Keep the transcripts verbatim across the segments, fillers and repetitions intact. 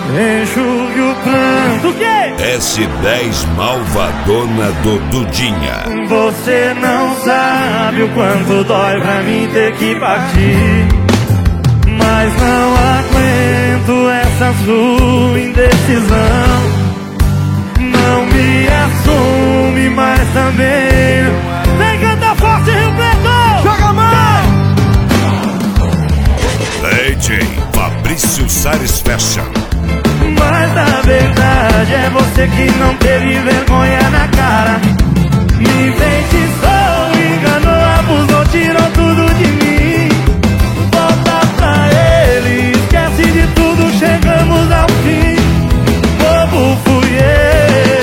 enxugue o pranto. Que? S dez Malvadona do Dudinha. Você não sabe o quanto dói pra mim ter que partir, mas não aguento essa sua indecisão. Não me assume, mas também vem cantar forte, Rio Preto! Joga a mão! D J Fabrício Salles Fashion. Mas na verdade é você que não teve vergonha na cara. Me enfeitiçou, enganou, abusou, tirou tudo de mim. Volta pra ele, esquece de tudo, chegamos ao fim. Bobo fui eu.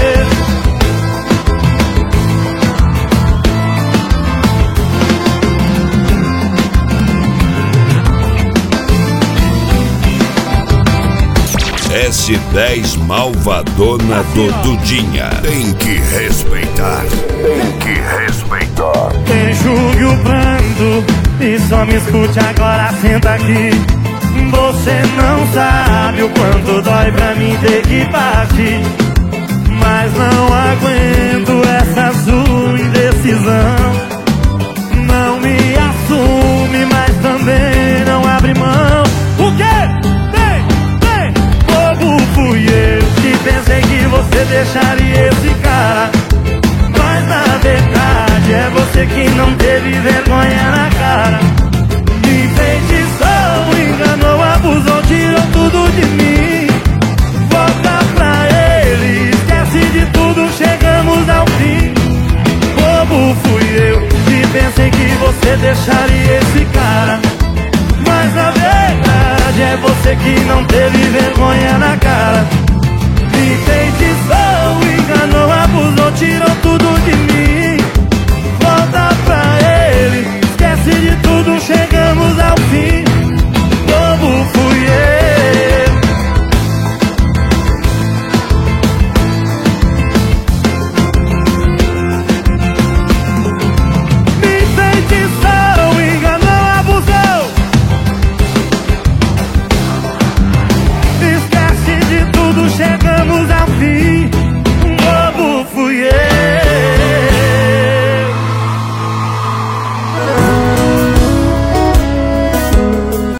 S dez Malvadona do Dudinha. Tem que respeitar. Tem que respeitar. Enxugue o pranto e só me escute agora, senta aqui. Você não sabe o quanto dói pra mim ter que partir, mas não aguento essa sua indecisão. Não me assume, mas também não abre mão. O quê? Vem, vem! Bobo fui eu que pensei que você deixaria esse cara, mas na verdade é você que não teve vergonha na cara. Me enfeitiçou, enganou, abusou, tirou tudo de mim. Volta pra ele, esquece de tudo, chegamos ao fim. Bobo fui eu que pensei que você deixaria esse cara, mas na verdade é você que não teve